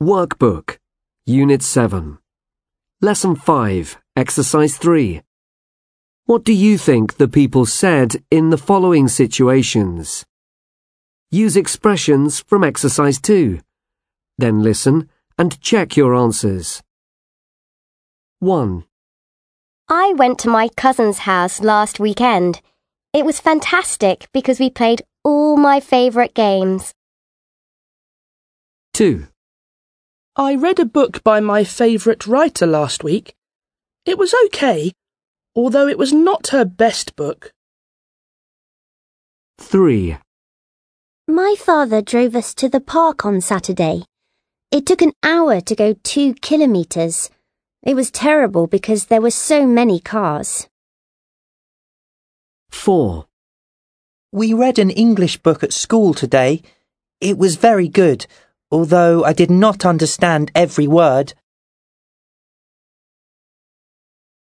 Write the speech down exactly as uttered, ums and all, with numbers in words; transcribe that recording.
Workbook, Unit seven. Lesson five, Exercise three. What do you think the people said in the following situations? Use expressions from Exercise two. Then listen and check your answers. one. I went to my cousin's house last weekend. It was fantastic because we played all my favourite games. two. I read a book by my favourite writer last week. It was okay, although it was not her best book. three. My father drove us to the park on Saturday. It took an hour to go two kilometres. It was terrible because there were so many cars. four. We read an English book at school today. It was very good, although I did not understand every word.